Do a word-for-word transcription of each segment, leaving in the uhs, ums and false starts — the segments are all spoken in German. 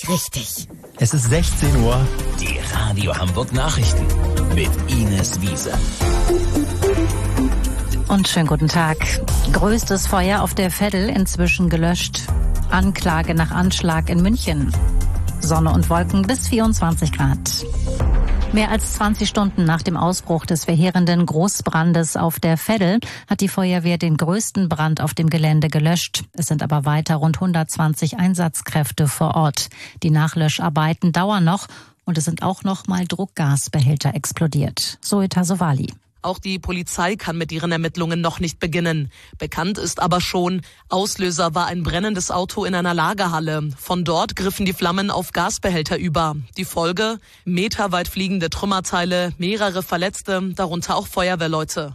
richtig. Es ist sechzehn Uhr. Die Radio Hamburg Nachrichten mit Ines Wiese. Und schönen guten Tag. Größtes Feuer auf der Veddel inzwischen gelöscht. Anklage nach Anschlag in München. Sonne und Wolken bis vierundzwanzig Grad. Mehr als zwanzig Stunden nach dem Ausbruch des verheerenden Großbrandes auf der Veddel hat die Feuerwehr den größten Brand auf dem Gelände gelöscht. Es sind aber weiter rund hundertzwanzig Einsatzkräfte vor Ort. Die Nachlöscharbeiten dauern noch und es sind auch noch mal Druckgasbehälter explodiert. Zoe Tasovali. Auch die Polizei kann mit ihren Ermittlungen noch nicht beginnen. Bekannt ist aber schon, Auslöser war ein brennendes Auto in einer Lagerhalle. Von dort griffen die Flammen auf Gasbehälter über. Die Folge? Meterweit fliegende Trümmerteile, mehrere Verletzte, darunter auch Feuerwehrleute.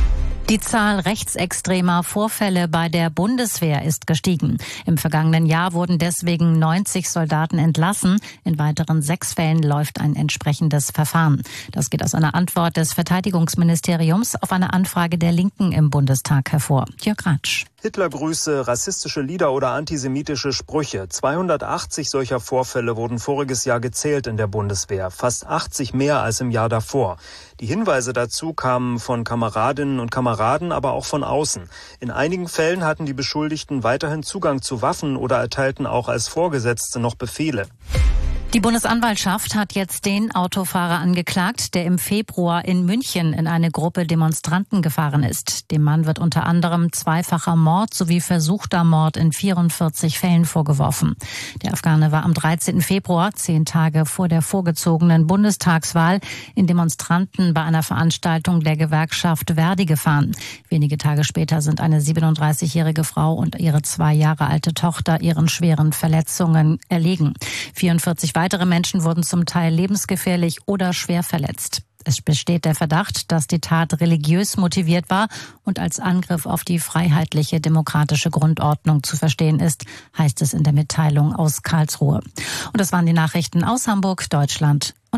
Die Zahl rechtsextremer Vorfälle bei der Bundeswehr ist gestiegen. Im vergangenen Jahr wurden deswegen neunzig Soldaten entlassen. In weiteren sechs Fällen läuft ein entsprechendes Verfahren. Das geht aus einer Antwort des Verteidigungsministeriums auf eine Anfrage der Linken im Bundestag hervor. Jörg Ratsch. Hitlergrüße, rassistische Lieder oder antisemitische Sprüche. zweihundertachtzig solcher Vorfälle wurden voriges Jahr gezählt in der Bundeswehr. Fast achtzig mehr als im Jahr davor. Die Hinweise dazu kamen von Kameradinnen und Kameraden, aber auch von außen. In einigen Fällen hatten die Beschuldigten weiterhin Zugang zu Waffen oder erteilten auch als Vorgesetzte noch Befehle. Die Bundesanwaltschaft hat jetzt den Autofahrer angeklagt, der im Februar in München in eine Gruppe Demonstranten gefahren ist. Dem Mann wird unter anderem zweifacher Mord sowie versuchter Mord in vierundvierzig Fällen vorgeworfen. Der Afghane war am dreizehnten Februar, zehn Tage vor der vorgezogenen Bundestagswahl, in Demonstranten bei einer Veranstaltung der Gewerkschaft Verdi gefahren. Wenige Tage später sind eine siebenunddreißigjährige Frau und ihre zwei Jahre alte Tochter ihren schweren Verletzungen erlegen. vierundvierzig weitere Menschen wurden zum Teil lebensgefährlich oder schwer verletzt. Es besteht der Verdacht, dass die Tat religiös motiviert war und als Angriff auf die freiheitliche demokratische Grundordnung zu verstehen ist, heißt es in der Mitteilung aus Karlsruhe. Und das waren die Nachrichten aus Hamburg, Deutschland.